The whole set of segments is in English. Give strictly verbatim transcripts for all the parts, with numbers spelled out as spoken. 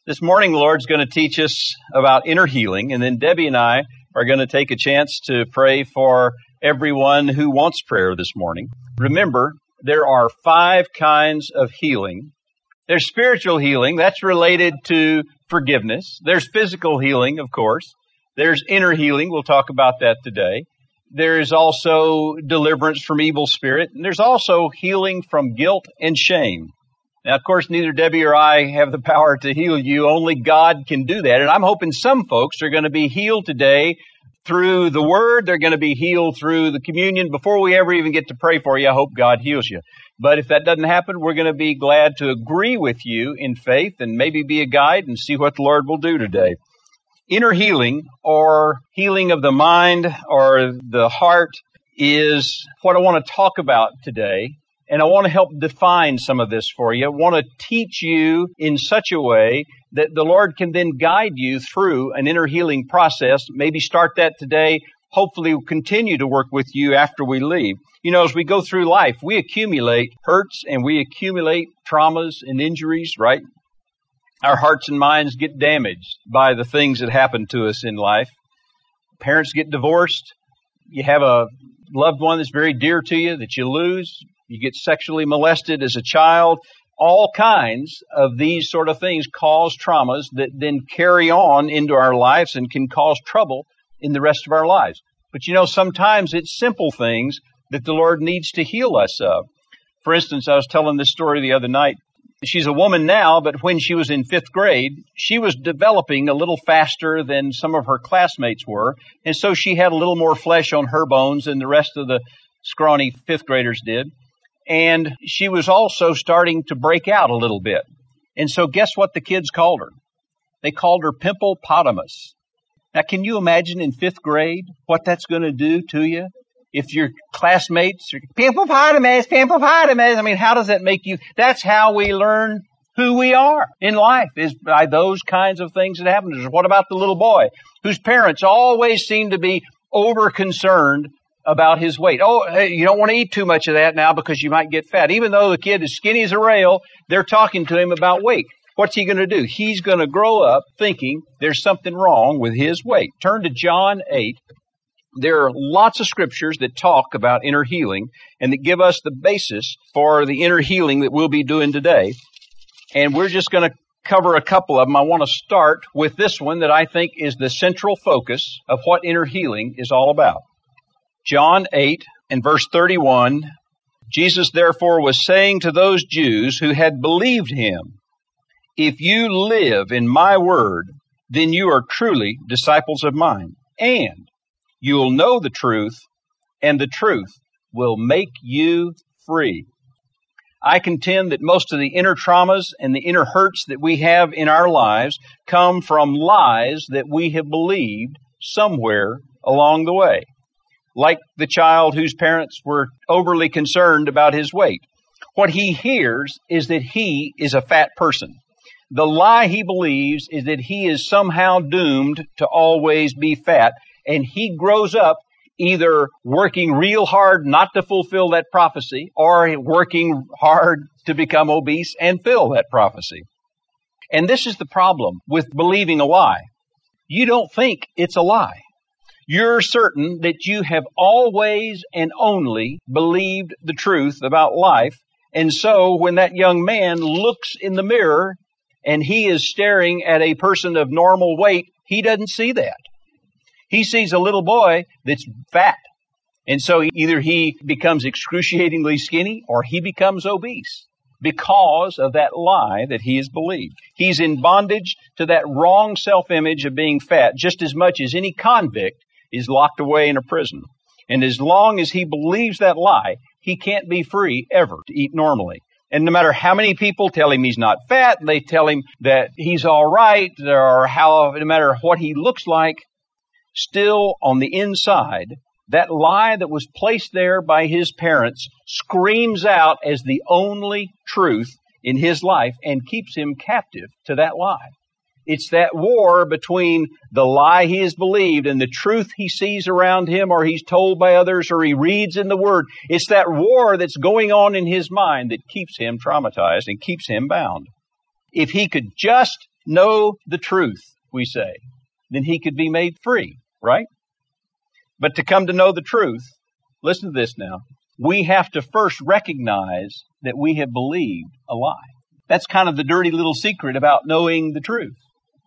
This morning, the Lord's going to teach us about inner healing, and then Debbie and I are going to take a chance to pray for everyone who wants prayer this morning. Remember, there are five kinds of healing. There's spiritual healing. That's related to forgiveness. There's physical healing, of course. There's inner healing. We'll talk about that today. There's also deliverance from evil spirit. And there's also healing from guilt and shame. Now, of course, neither Debbie or I have the power to heal you. Only God can do that. And I'm hoping some folks are going to be healed today through the Word. They're going to be healed through the communion. Before we ever even get to pray for you, I hope God heals you. But if that doesn't happen, we're going to be glad to agree with you in faith and maybe be a guide and see what the Lord will do today. Inner healing, or healing of the mind or the heart, is what I want to talk about today. And I want to help define some of this for you. I want to teach you in such a way that the Lord can then guide you through an inner healing process. Maybe start that today. Hopefully we'll continue to work with you after we leave. You know, as we go through life, we accumulate hurts and we accumulate traumas and injuries, right? Our hearts and minds get damaged by the things that happen to us in life. Parents get divorced. You have a loved one that's very dear to you that you lose. You get sexually molested as a child. All kinds of these sort of things cause traumas that then carry on into our lives and can cause trouble in the rest of our lives. But you know, sometimes it's simple things that the Lord needs to heal us of. For instance, I was telling this story the other night. She's a woman now, but when she was in fifth grade, she was developing a little faster than some of her classmates were. And so she had a little more flesh on her bones than the rest of the scrawny fifth graders did. And she was also starting to break out a little bit. And so guess what the kids called her? They called her Pimplepotamus. Now, can you imagine in fifth grade what that's going to do to you? If your classmates are, Pimplepotamus, Pimplepotamus, I mean, how does that make you? That's how we learn who we are in life, is by those kinds of things that happen. What about the little boy whose parents always seem to be over-concerned about his weight? Oh, hey, you don't want to eat too much of that now because you might get fat. Even though the kid is skinny as a rail, they're talking to him about weight. What's he going to do? He's going to grow up thinking there's something wrong with his weight. Turn to John eight. There are lots of scriptures that talk about inner healing and that give us the basis for the inner healing that we'll be doing today. And we're just going to cover a couple of them. I want to start with this one that I think is the central focus of what inner healing is all about. John eight and verse thirty-one, Jesus therefore was saying to those Jews who had believed him, if you live in my word, then you are truly disciples of mine, and you will know the truth, and the truth will make you free. I contend that most of the inner traumas and the inner hurts that we have in our lives come from lies that we have believed somewhere along the way. Like the child whose parents were overly concerned about his weight. What he hears is that he is a fat person. The lie he believes is that he is somehow doomed to always be fat, and he grows up either working real hard not to fulfill that prophecy or working hard to become obese and fill that prophecy. And this is the problem with believing a lie. You don't think it's a lie. You're certain that you have always and only believed the truth about life. And so when that young man looks in the mirror and he is staring at a person of normal weight, he doesn't see that. He sees a little boy that's fat. And so either he becomes excruciatingly skinny or he becomes obese because of that lie that he has believed. He's in bondage to that wrong self-image of being fat just as much as any convict is locked away in a prison. And as long as he believes that lie, he can't be free ever to eat normally. And no matter how many people tell him he's not fat, they tell him that he's all right, or how, no matter what he looks like, still on the inside, that lie that was placed there by his parents screams out as the only truth in his life and keeps him captive to that lie. It's that war between the lie he has believed and the truth he sees around him, or he's told by others, or he reads in the Word. It's that war that's going on in his mind that keeps him traumatized and keeps him bound. If he could just know the truth, we say, then he could be made free, right? But to come to know the truth, listen to this now, we have to first recognize that we have believed a lie. That's kind of the dirty little secret about knowing the truth.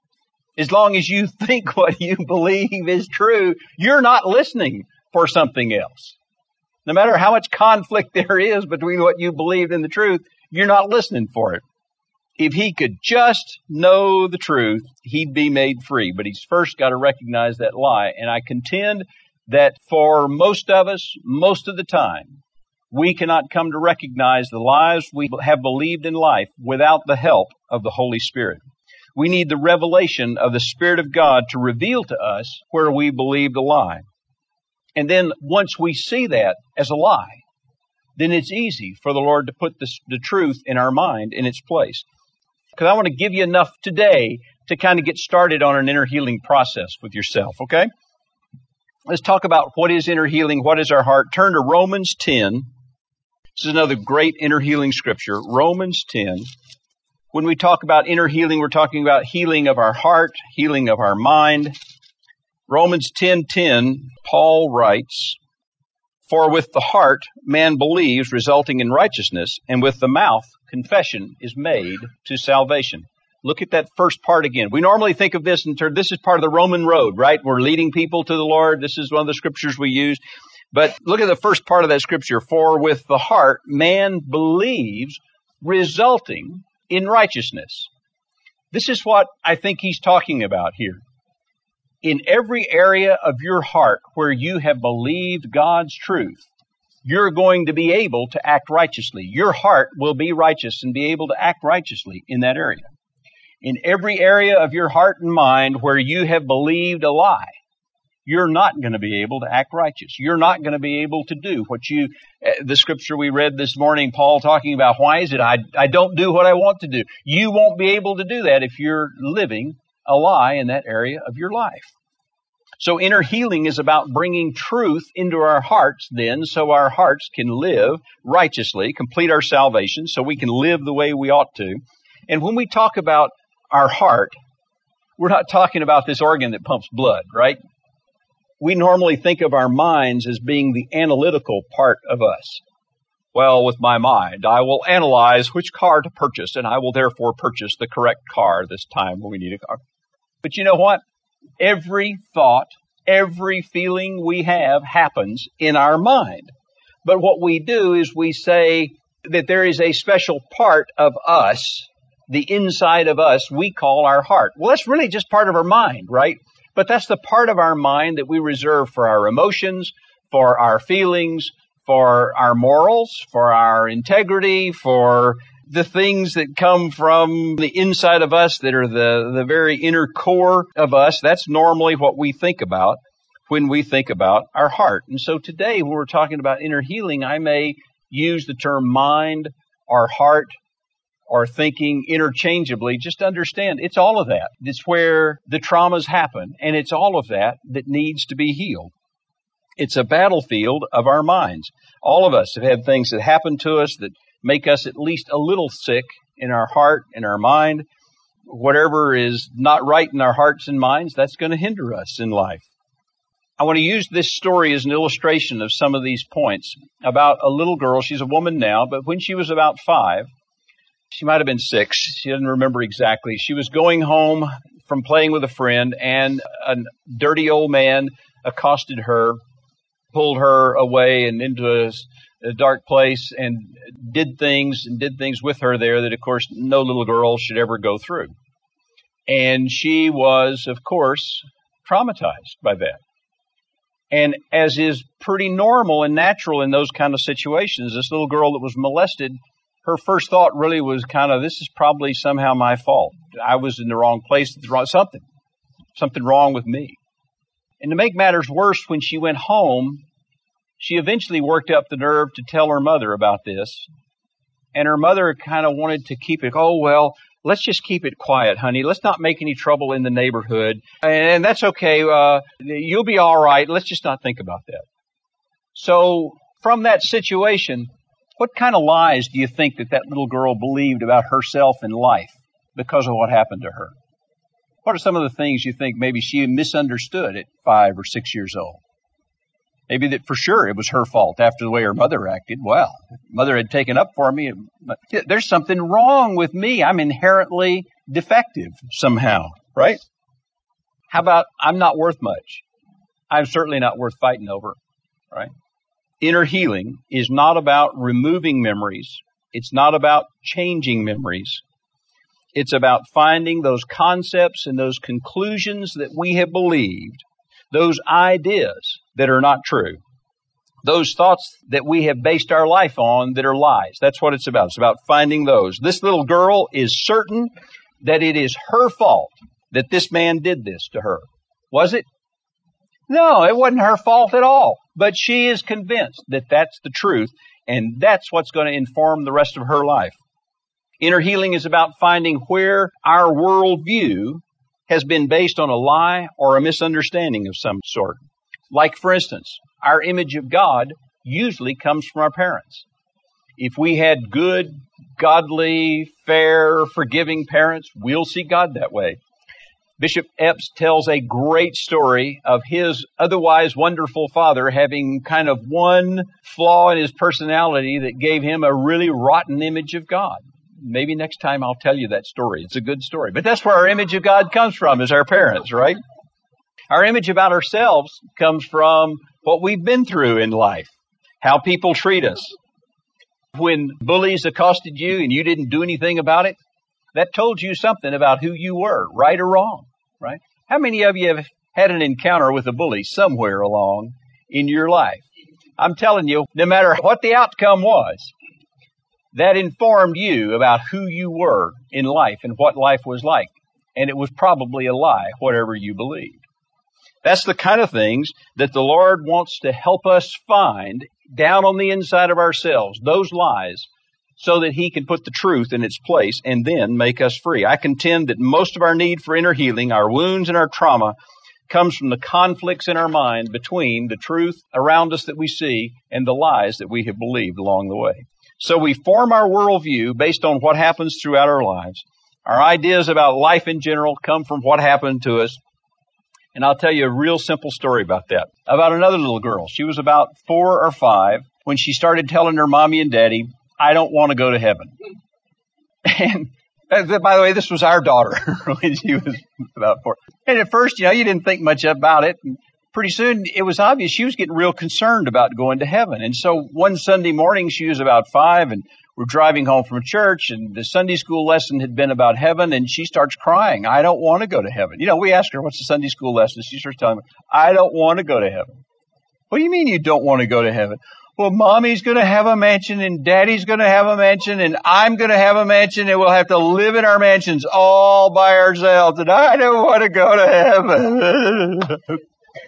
As long as you think what you believe is true, you're not listening for something else. No matter how much conflict there is between what you believed and the truth, you're not listening for it. If he could just know the truth, he'd be made free. But he's first got to recognize that lie. And I contend that for most of us, most of the time, we cannot come to recognize the lies we have believed in life without the help of the Holy Spirit. We need the revelation of the Spirit of God to reveal to us where we believed a lie. And then once we see that as a lie, then it's easy for the Lord to put this, the truth in our mind in its place. Because I want to give you enough today to kind of get started on an inner healing process with yourself, okay? Let's talk about what is inner healing, what is our heart. Turn to Romans ten. This is another great inner healing scripture, Romans ten. When we talk about inner healing, we're talking about healing of our heart, healing of our mind. Romans ten ten, Paul writes, "For with the heart man believes, resulting in righteousness, and with the mouth confession is made to salvation." Look at that first part again. We normally think of this in terms, this is part of the Roman road, right? We're leading people to the Lord. This is one of the scriptures we use. But look at the first part of that scripture. For with the heart man believes, resulting in righteousness. This is what I think he's talking about here. In every area of your heart where you have believed God's truth, you're going to be able to act righteously. Your heart will be righteous and be able to act righteously in that area. In every area of your heart and mind where you have believed a lie, you're not going to be able to act righteous. You're not going to be able to do what you, the scripture we read this morning, Paul talking about, why is it I, I don't do what I want to do? You won't be able to do that if you're living a lie in that area of your life. So inner healing is about bringing truth into our hearts then, so our hearts can live righteously, complete our salvation, so we can live the way we ought to. And when we talk about our heart, we're not talking about this organ that pumps blood, right? We normally think of our minds as being the analytical part of us. Well, with my mind, I will analyze which car to purchase, and I will therefore purchase the correct car this time when we need a car. But you know what? Every thought, every feeling we have happens in our mind. But what we do is we say that there is a special part of us, the inside of us, we call our heart. Well, that's really just part of our mind, right? But that's the part of our mind that we reserve for our emotions, for our feelings, for our morals, for our integrity, for the things that come from the inside of us that are the, the very inner core of us. That's normally what we think about when we think about our heart. And so today, when we're talking about inner healing, I may use the term mind or heart or thinking interchangeably. Just understand, it's all of that. It's where the traumas happen, and it's all of that that needs to be healed. It's a battlefield of our minds. All of us have had things that happen to us that make us at least a little sick in our heart and our mind. Whatever is not right in our hearts and minds, that's going to hinder us in life. I want to use this story as an illustration of some of these points about a little girl. She's a woman now, but when she was about five, she might have been six. She doesn't remember exactly. She was going home from playing with a friend, and a dirty old man accosted her, pulled her away and into a, a dark place, and did things and did things with her there that, of course, no little girl should ever go through. And she was, of course, traumatized by that. And as is pretty normal and natural in those kind of situations, this little girl that was molested, her first thought really was kind of, this is probably somehow my fault. I was in the wrong place. Something, something wrong with me. And to make matters worse, when she went home, she eventually worked up the nerve to tell her mother about this. And her mother kind of wanted to keep it, oh, well, let's just keep it quiet, honey. Let's not make any trouble in the neighborhood. And that's okay. Uh, you'll be all right. Let's just not think about that. So from that situation, what kind of lies do you think that that little girl believed about herself and life because of what happened to her? What are some of the things you think maybe she misunderstood at five or six years old? Maybe that for sure it was her fault after the way her mother acted. Well, mother had taken up for me. There's something wrong with me. I'm inherently defective somehow, right? How about I'm not worth much? I'm certainly not worth fighting over, right? Inner healing is not about removing memories. It's not about changing memories. It's about finding those concepts and those conclusions that we have believed, those ideas that are not true, those thoughts that we have based our life on that are lies. That's what it's about. It's about finding those. This little girl is certain that it is her fault that this man did this to her. Was it? No, it wasn't her fault at all. But she is convinced that that's the truth, and that's what's going to inform the rest of her life. Inner healing is about finding where our worldview has been based on a lie or a misunderstanding of some sort. Like, for instance, our image of God usually comes from our parents. If we had good, godly, fair, forgiving parents, we'll see God that way. Bishop Epps tells a great story of his otherwise wonderful father having kind of one flaw in his personality that gave him a really rotten image of God. Maybe next time I'll tell you that story. It's a good story. But that's where our image of God comes from, is our parents, right? Our image about ourselves comes from what we've been through in life, how people treat us. When bullies accosted you and you didn't do anything about it, that told you something about who you were, right or wrong, right? How many of you have had an encounter with a bully somewhere along in your life? I'm telling you, no matter what the outcome was, that informed you about who you were in life and what life was like. And it was probably a lie, whatever you believed. That's the kind of things that the Lord wants to help us find down on the inside of ourselves, those lies, so that He can put the truth in its place and then make us free. I contend that most of our need for inner healing, our wounds and our trauma, comes from the conflicts in our mind between the truth around us that we see and the lies that we have believed along the way. So we form our worldview based on what happens throughout our lives. Our ideas about life in general come from what happened to us. And I'll tell you a real simple story about that. About another little girl. She was about four or five when she started telling her mommy and daddy, I don't want to go to heaven. And by the way, this was our daughter when she was about four. And at first, you know, you didn't think much about it. And pretty soon it was obvious she was getting real concerned about going to heaven. And so one Sunday morning, she was about five and we're driving home from church and the Sunday school lesson had been about heaven and she starts crying. I don't want to go to heaven. You know, we asked her, what's the Sunday school lesson? She starts telling me, I don't want to go to heaven. What do you mean you don't want to go to heaven? Well, mommy's going to have a mansion and daddy's going to have a mansion and I'm going to have a mansion and we'll have to live in our mansions all by ourselves. And I don't want to go to heaven.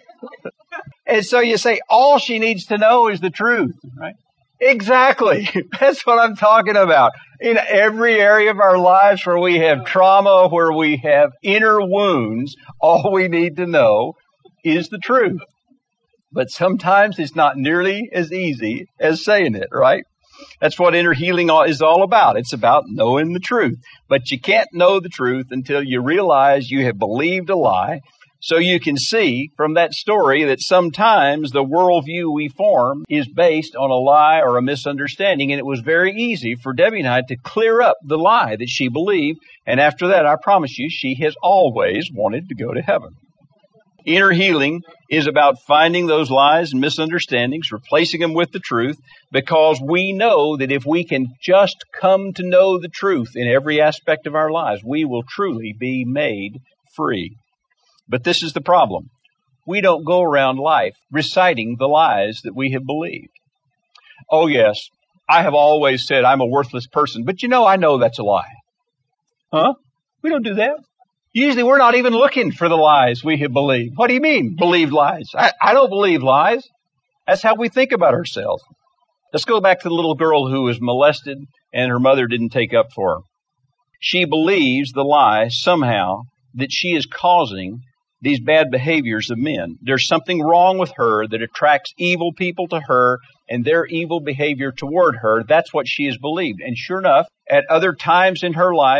And so you say, all she needs to know is the truth, right? Exactly. That's what I'm talking about. In every area of our lives where we have trauma, where we have inner wounds, all we need to know is the truth. But sometimes it's not nearly as easy as saying it, right? That's what inner healing is all about. It's about knowing the truth. But you can't know the truth until you realize you have believed a lie. So you can see from that story that sometimes the worldview we form is based on a lie or a misunderstanding. And it was very easy for Debbie and I to clear up the lie that she believed. And after that, I promise you, she has always wanted to go to heaven. Inner healing is about finding those lies and misunderstandings, replacing them with the truth, because we know that if we can just come to know the truth in every aspect of our lives, we will truly be made free. But this is the problem. We don't go around life reciting the lies that we have believed. Oh, yes, I have always said I'm a worthless person, but you know, I know that's a lie. Huh? We don't do that. Usually we're not even looking for the lies we have believed. What do you mean, believed lies? I, I don't believe lies. That's how we think about ourselves. Let's go back to the little girl who was molested and her mother didn't take up for her. She believes the lie somehow that she is causing these bad behaviors of men. There's something wrong with her that attracts evil people to her and their evil behavior toward her. That's what she has believed. And sure enough, at other times in her life,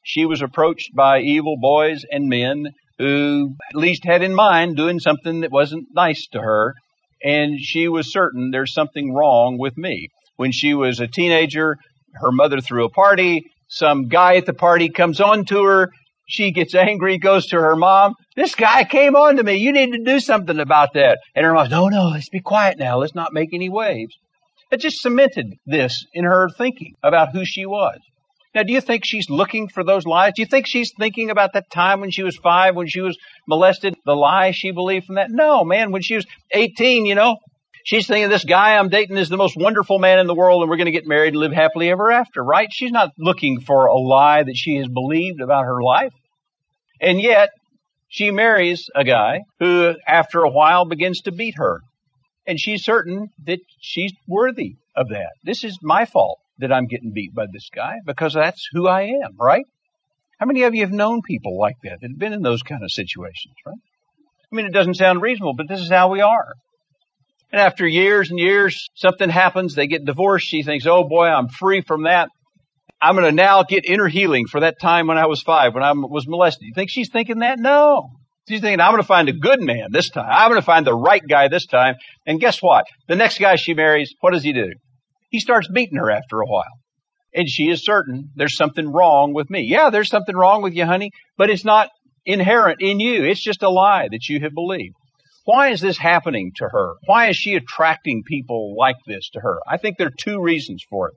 she was approached by evil boys and men who at least had in mind doing something that wasn't nice to her. And she was certain there's something wrong with me. When she was a teenager, her mother threw a party. Some guy at the party comes on to her. She gets angry, goes to her mom. This guy came on to me. You need to do something about that. And her mom, no, no, let's be quiet now. Let's not make any waves. It just cemented this in her thinking about who she was. Now, do you think she's looking for those lies? Do you think she's thinking about that time when she was five, when she was molested, the lie she believed from that? No, man, when she was eighteen, you know, she's thinking this guy I'm dating is the most wonderful man in the world and we're going to get married and live happily ever after, right? She's not looking for a lie that she has believed about her life. And yet, she marries a guy who, after a while, begins to beat her. And she's certain that she's worthy of that. This is my fault that I'm getting beat by this guy because that's who I am, right? How many of you have known people like that, that have been in those kind of situations, right? I mean, it doesn't sound reasonable, but this is how we are. And after years and years, something happens, they get divorced. She thinks, oh boy, I'm free from that. I'm going to now get inner healing for that time when I was five, when I was molested. You think she's thinking that? No. She's thinking, I'm going to find a good man this time. I'm going to find the right guy this time. And guess what? The next guy she marries, what does he do? He starts beating her after a while. And she is certain there's something wrong with me. Yeah, there's something wrong with you, honey, but it's not inherent in you. It's just a lie that you have believed. Why is this happening to her? Why is she attracting people like this to her? I think there are two reasons for it.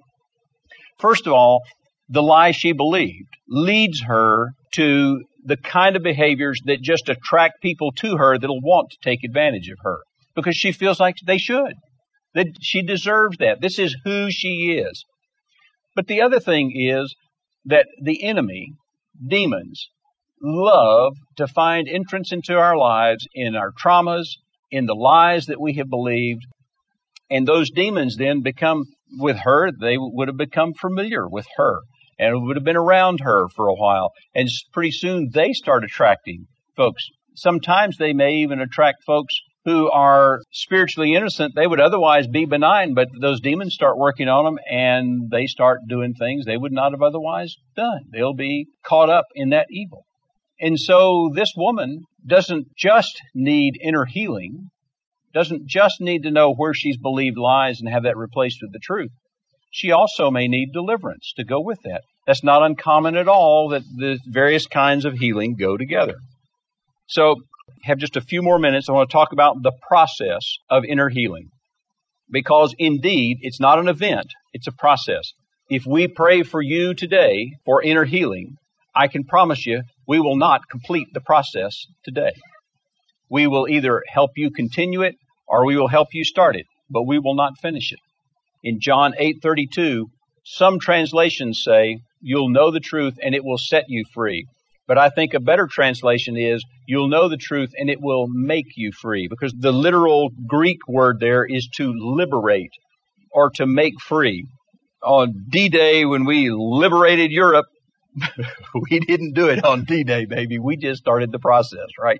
First of all, the lie she believed leads her to the kind of behaviors that just attract people to her that'll want to take advantage of her because she feels like they should, that she deserves that. This is who she is. But the other thing is that the enemy, demons, love to find entrance into our lives in our traumas, in the lies that we have believed. And those demons then become, with her, they would have become familiar with her and would have been around her for a while. And pretty soon they start attracting folks. Sometimes they may even attract folks who are spiritually innocent. They would otherwise be benign, but those demons start working on them and they start doing things they would not have otherwise done. They'll be caught up in that evil. And so this woman doesn't just need inner healing, doesn't just need to know where she's believed lies and have that replaced with the truth. She also may need deliverance to go with that. That's not uncommon at all that the various kinds of healing go together. So, have just a few more minutes. I want to talk about the process of inner healing. Because indeed, it's not an event, it's a process. If we pray for you today for inner healing, I can promise you we will not complete the process today. We will either help you continue it or we will help you start it, but we will not finish it. In John eight thirty-two, some translations say, you'll know the truth and it will set you free. But I think a better translation is, you'll know the truth and it will make you free. Because the literal Greek word there is to liberate or to make free. On D-Day, when we liberated Europe, we didn't do it on D-Day, baby. We just started the process, right?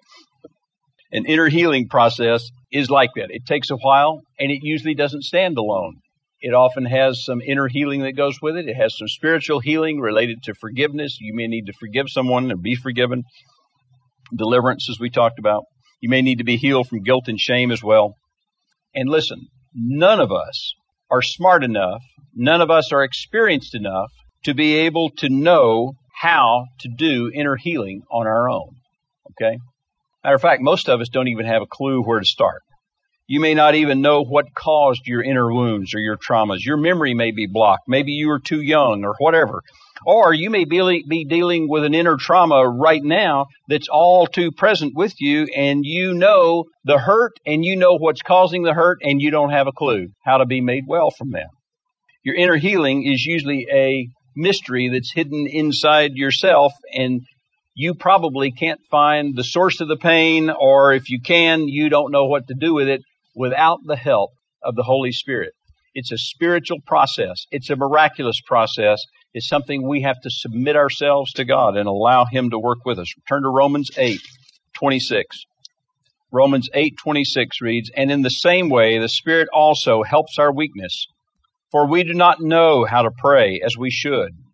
An inner healing process is like that. It takes a while and it usually doesn't stand alone. It often has some inner healing that goes with it. It has some spiritual healing related to forgiveness. You may need to forgive someone and be forgiven. Deliverance, as we talked about. You may need to be healed from guilt and shame as well. And listen, none of us are smart enough, none of us are experienced enough to be able to know how to do inner healing on our own. Okay? Matter of fact, most of us don't even have a clue where to start. You may not even know what caused your inner wounds or your traumas. Your memory may be blocked. Maybe you were too young or whatever. Or you may be, be dealing with an inner trauma right now that's all too present with you, and you know the hurt and you know what's causing the hurt, and you don't have a clue how to be made well from that. Your inner healing is usually a mystery that's hidden inside yourself, and you probably can't find the source of the pain, or if you can, you don't know what to do with it without the help of the Holy Spirit. It's a spiritual process. It's a miraculous process. It's something we have to submit ourselves to God and allow Him to work with us. Turn to Romans eight twenty-six. Romans eight twenty-six reads, "And in the same way, the Spirit also helps our weakness. For we do not know how to pray as we should,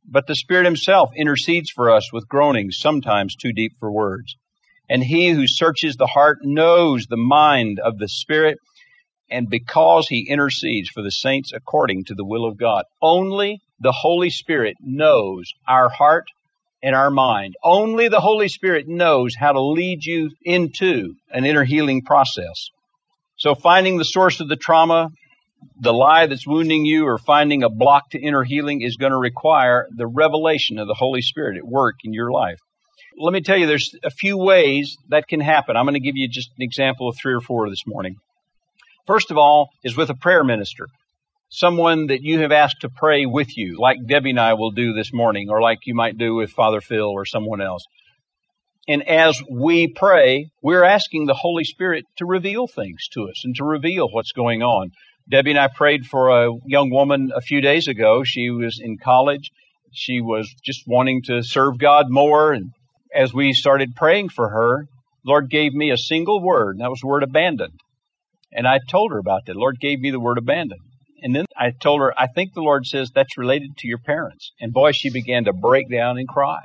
but the Spirit himself intercedes for us with groanings sometimes too deep for words. And he who searches the heart knows the mind of the Spirit, and because he intercedes for the saints according to the will of God. Only the Holy Spirit knows our heart and our mind. Only the Holy Spirit knows how to lead you into an inner healing process. So finding the source of the trauma, the lie that's wounding you, or finding a block to inner healing is going to require the revelation of the Holy Spirit at work in your life. Let me tell you, there's a few ways that can happen. I'm going to give you just an example of three or four this morning. First of all is with a prayer minister, someone that you have asked to pray with you, like Debbie and I will do this morning, or like you might do with Father Phil or someone else. And as we pray, we're asking the Holy Spirit to reveal things to us and to reveal what's going on. Debbie and I prayed for a young woman a few days ago. She was in college. She was just wanting to serve God more. And as we started praying for her, Lord gave me a single word, and that was the word abandoned. And I told her about that. The Lord gave me the word abandoned. And then I told her, I think the Lord says that's related to your parents. And boy, she began to break down and cry.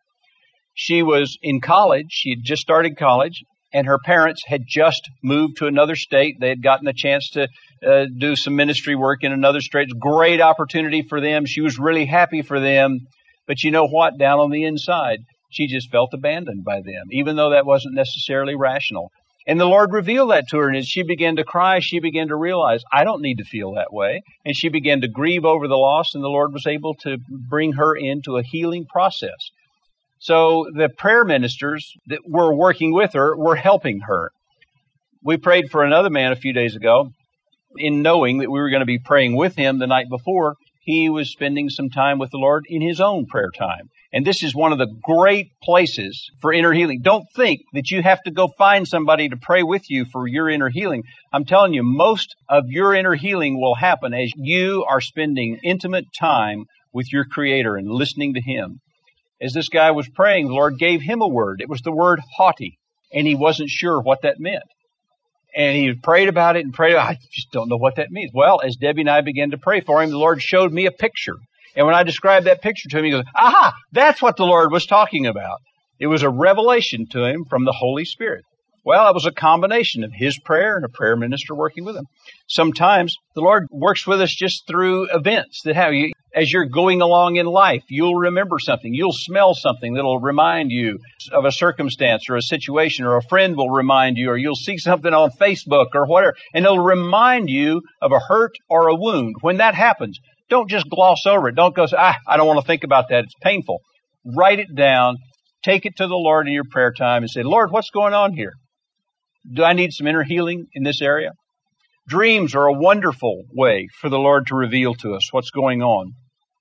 She was in college. She had just started college, and her parents had just moved to another state. They had gotten a chance to uh, do some ministry work in another state. Great opportunity for them. She was really happy for them. But you know what? Down on the inside, she just felt abandoned by them, even though that wasn't necessarily rational. And the Lord revealed that to her, and as she began to cry, she began to realize, I don't need to feel that way. And she began to grieve over the loss, and the Lord was able to bring her into a healing process. So the prayer ministers that were working with her were helping her. We prayed for another man a few days ago. In knowing that we were going to be praying with him the night before, he was spending some time with the Lord in his own prayer time. And this is one of the great places for inner healing. Don't think that you have to go find somebody to pray with you for your inner healing. I'm telling you, most of your inner healing will happen as you are spending intimate time with your Creator and listening to Him. As this guy was praying, the Lord gave him a word. It was the word haughty, and he wasn't sure what that meant. And he prayed about it and prayed, I just don't know what that means. Well, as Debbie and I began to pray for him, the Lord showed me a picture. And when I described that picture to him, he goes, aha, that's what the Lord was talking about. It was a revelation to him from the Holy Spirit. Well, it was a combination of his prayer and a prayer minister working with him. Sometimes the Lord works with us just through events that have you. As you're going along in life, you'll remember something. You'll smell something that'll remind you of a circumstance or a situation, or a friend will remind you, or you'll see something on Facebook or whatever, and it'll remind you of a hurt or a wound. When that happens, don't just gloss over it. Don't go, ah, I don't want to think about that. It's painful. Write it down. Take it to the Lord in your prayer time and say, Lord, what's going on here? Do I need some inner healing in this area? Dreams are a wonderful way for the Lord to reveal to us what's going on.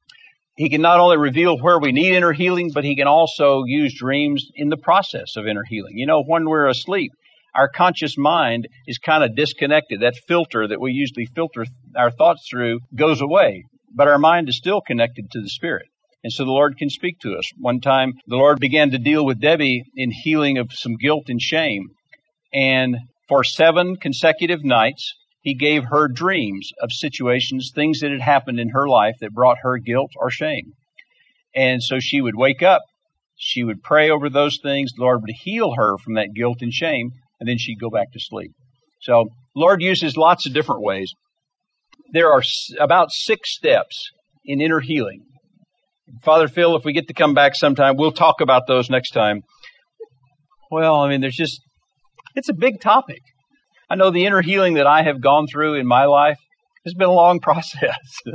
He can not only reveal where we need inner healing, but He can also use dreams in the process of inner healing. You know, when we're asleep, our conscious mind is kind of disconnected. That filter that we usually filter our thoughts through goes away, but our mind is still connected to the Spirit. And so the Lord can speak to us. One time, the Lord began to deal with Debbie in healing of some guilt and shame. And for seven consecutive nights, He gave her dreams of situations, things that had happened in her life that brought her guilt or shame. And so she would wake up, she would pray over those things, the Lord would heal her from that guilt and shame, and then she'd go back to sleep. So the Lord uses lots of different ways. There are about six steps in inner healing. Father Phil, if we get to come back sometime, we'll talk about those next time. Well, I mean, there's just, it's a big topic. I know the inner healing that I have gone through in my life has been a long process.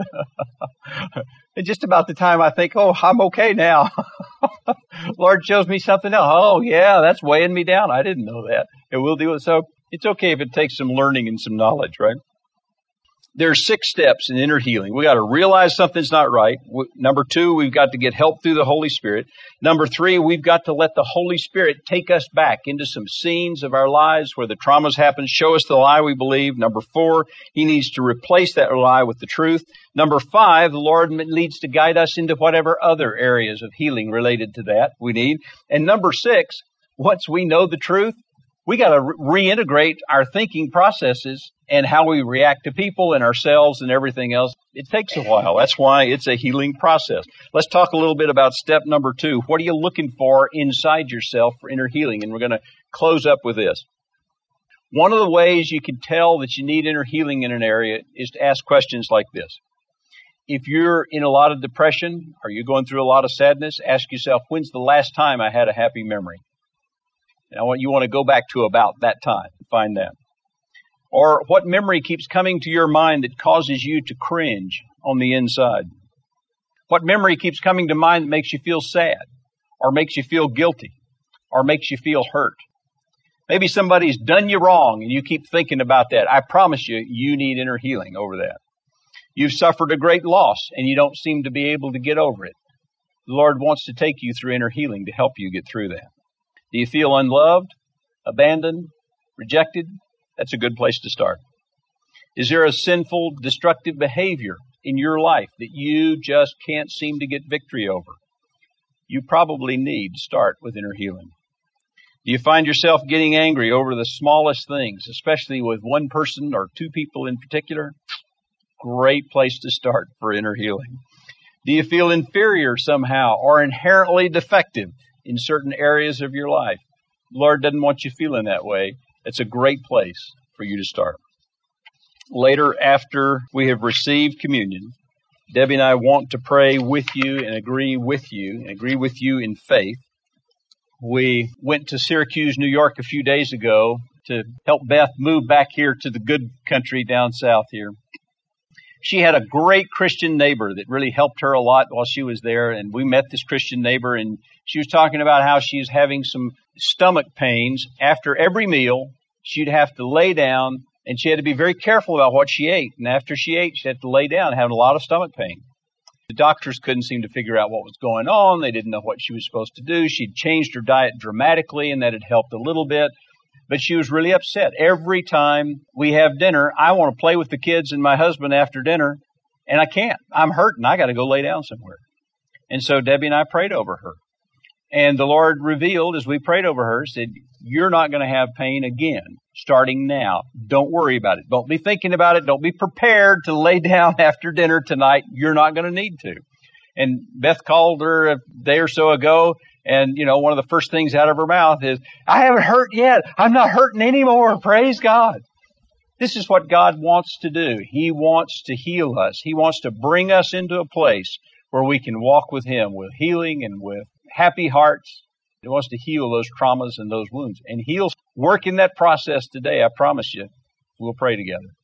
And just about the time I think, oh, I'm okay now. Lord shows me something else. Oh, yeah, that's weighing me down. I didn't know that. And we'll deal with it. So it's okay if it takes some learning and some knowledge, right? There are six steps in inner healing. We got to realize something's not right. Number two, we've got to get help through the Holy Spirit. Number three, we've got to let the Holy Spirit take us back into some scenes of our lives where the traumas happen, show us the lie we believe. Number four, He needs to replace that lie with the truth. Number five, the Lord needs to guide us into whatever other areas of healing related to that we need. And number six, once we know the truth, We got to re- reintegrate our thinking processes and how we react to people and ourselves and everything else. It takes a while. That's why it's a healing process. Let's talk a little bit about step number two. What are you looking for inside yourself for inner healing? And we're going to close up with this. One of the ways you can tell that you need inner healing in an area is to ask questions like this. If you're in a lot of depression or you're going through a lot of sadness, ask yourself, when's the last time I had a happy memory? And I want you want to go back to about that time and find that. Or what memory keeps coming to your mind that causes you to cringe on the inside? What memory keeps coming to mind that makes you feel sad or makes you feel guilty or makes you feel hurt? Maybe somebody's done you wrong and you keep thinking about that. I promise you, you need inner healing over that. You've suffered a great loss and you don't seem to be able to get over it. The Lord wants to take you through inner healing to help you get through that. Do you feel unloved, abandoned, rejected? That's a good place to start. Is there a sinful, destructive behavior in your life that you just can't seem to get victory over? You probably need to start with inner healing. Do you find yourself getting angry over the smallest things, especially with one person or two people in particular? Great place to start for inner healing. Do you feel inferior somehow or inherently defective in certain areas of your life? The Lord doesn't want you feeling that way. It's a great place for you to start. Later, after we have received communion, Debbie and I want to pray with you and agree with you, and agree with you in faith. We went to Syracuse, New York a few days ago to help Beth move back here to the good country down south here. She had a great Christian neighbor that really helped her a lot while she was there. And we met this Christian neighbor, and she was talking about how she's having some stomach pains. After every meal, she'd have to lay down, and she had to be very careful about what she ate. And after she ate, she had to lay down, having a lot of stomach pain. The doctors couldn't seem to figure out what was going on. They didn't know what she was supposed to do. She'd changed her diet dramatically, and that had helped a little bit. But she was really upset. Every time we have dinner, I want to play with the kids and my husband after dinner, and I can't. I'm hurting. I got to go lay down somewhere. And so Debbie and I prayed over her. And the Lord revealed, as we prayed over her, said, you're not going to have pain again, starting now. Don't worry about it. Don't be thinking about it. Don't be prepared to lay down after dinner tonight. You're not going to need to. And Beth called her a day or so ago, and, you know, one of the first things out of her mouth is, I haven't hurt yet. I'm not hurting anymore. Praise God. This is what God wants to do. He wants to heal us. He wants to bring us into a place where we can walk with Him with healing and with happy hearts. He wants to heal those traumas and those wounds. And He'll work in that process today, I promise you. We'll pray together.